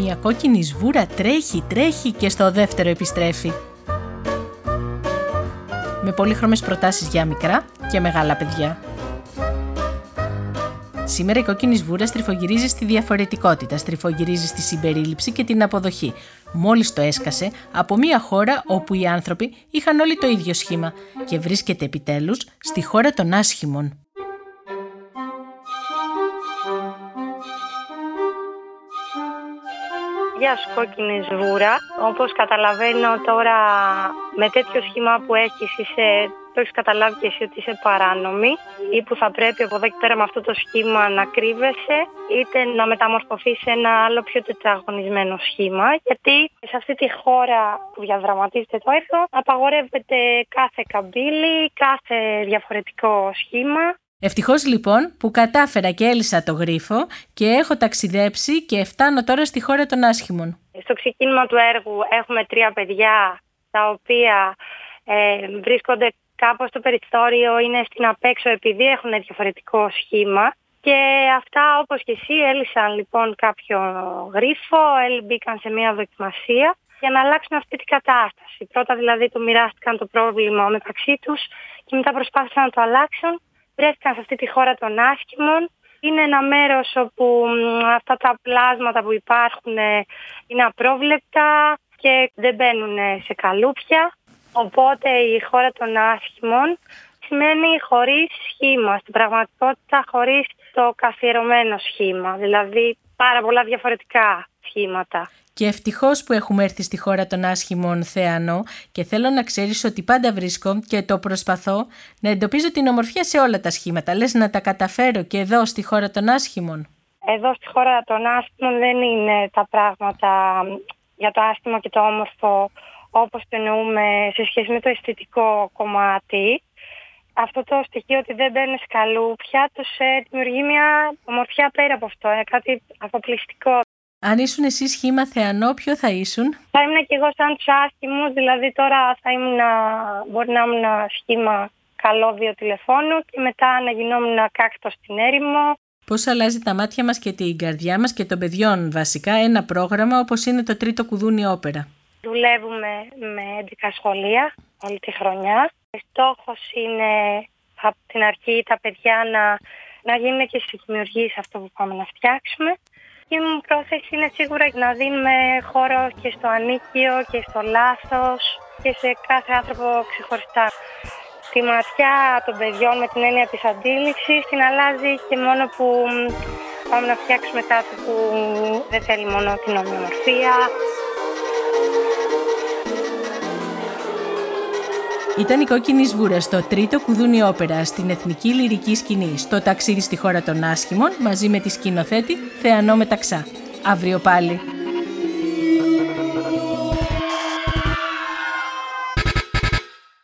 Μια κόκκινη σβούρα τρέχει και στο δεύτερο επιστρέφει. Με πολύχρωμες προτάσεις για μικρά και μεγάλα παιδιά. Σήμερα η κόκκινη σβούρα στριφογυρίζει στη διαφορετικότητα, στριφογυρίζει στη συμπερίληψη και την αποδοχή. Μόλις το έσκασε από μια χώρα όπου οι άνθρωποι είχαν όλοι το ίδιο σχήμα και βρίσκεται επιτέλους στη χώρα των άσχημων. Γεια σου κόκκινη σβούρα. Όπως καταλαβαίνω τώρα με τέτοιο σχήμα που έχεις το έχεις καταλάβει και εσύ ότι είσαι παράνομη ή που θα πρέπει από εδώ και πέρα με αυτό το σχήμα να κρύβεσαι είτε να μεταμορφωθεί σε ένα άλλο πιο τετραγωνισμένο σχήμα, γιατί σε αυτή τη χώρα που διαδραματίζεται το έργο απαγορεύεται κάθε καμπύλη, κάθε διαφορετικό σχήμα. Ευτυχώς λοιπόν που κατάφερα και έλυσα το γρίφο και έχω ταξιδέψει και φτάνω τώρα στη χώρα των άσχημων. Στο ξεκίνημα του έργου έχουμε 3 παιδιά τα οποία βρίσκονται κάπως στο περιθώριο, είναι στην απέξω επειδή έχουν διαφορετικό σχήμα και αυτά όπως και εσύ έλυσαν λοιπόν κάποιο γρίφο, μπήκαν σε μια δοκιμασία για να αλλάξουν αυτή την κατάσταση. Πρώτα δηλαδή το μοιράστηκαν το πρόβλημα μεταξύ τους και μετά προσπάθησαν να το αλλάξουν. Βρέθηκαν σε αυτή τη χώρα των άσχημων. Είναι ένα μέρος όπου αυτά τα πλάσματα που υπάρχουν είναι απρόβλεπτα και δεν μπαίνουν σε καλούπια. Οπότε η χώρα των άσχημων σημαίνει χωρίς σχήμα, στην πραγματικότητα χωρίς το καθιερωμένο σχήμα, δηλαδή πάρα πολλά διαφορετικά σχήματα. Και ευτυχώς που έχουμε έρθει στη χώρα των άσχημων, Θεανό, και θέλω να ξέρεις ότι πάντα βρίσκω και το προσπαθώ να εντοπίζω την ομορφιά σε όλα τα σχήματα. Λες να τα καταφέρω και εδώ στη χώρα των άσχημων? Εδώ στη χώρα των άσχημων δεν είναι τα πράγματα για το άσχημο και το όμορφο όπως το εννοούμε σε σχέση με το αισθητικό κομμάτι. Αυτό το στοιχείο ότι δεν μπαίνουν σκαλούπια τους δημιουργεί μια ομορφιά πέρα από αυτό, κάτι αποκλειστικό. Αν ήσουν εσύ σχήμα, Θεανό, ποιο θα ήσουν? Θα ήμουν και εγώ σαν τους άσχημους, δηλαδή τώρα μπορεί να ήμουν σχήμα καλώδιο τηλεφώνου και μετά να γινόμουν κάκτο στην έρημο. Πώς αλλάζει τα μάτια μας και την καρδιά μας και των παιδιών βασικά ένα πρόγραμμα όπως είναι το Τρίτο Κουδούνι Όπερα. Δουλεύουμε με 11 σχολεία όλη τη χρονιά. Στόχος είναι από την αρχή τα παιδιά να γίνουν και συνδημιουργοί σε αυτό που πάμε να φτιάξουμε. Η μου πρόθεση είναι σίγουρα να δίνουμε χώρο και στο ανίκιο και στο λάθος και σε κάθε άνθρωπο ξεχωριστά. Τη ματιά των παιδιών με την έννοια της αντίληψης την αλλάζει και μόνο που πάμε να φτιάξουμε κάτι που δεν θέλει μόνο την ομοιομορφία. Ήταν η Κόκκινη Σβούρα στο Τρίτο Κουδούνι Όπερα στην Εθνική Λυρική Σκηνή στο ταξίδι στη χώρα των άσχημων μαζί με τη σκηνοθέτη Θεανό Μεταξά. Αύριο πάλι.